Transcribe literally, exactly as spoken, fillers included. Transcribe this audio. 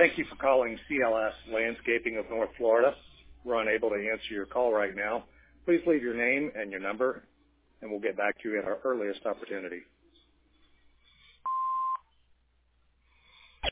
Thank you for calling C L S Landscaping of North Florida. We're unable to answer your call right now. Please leave your name and your number, and we'll get back to you at our earliest opportunity.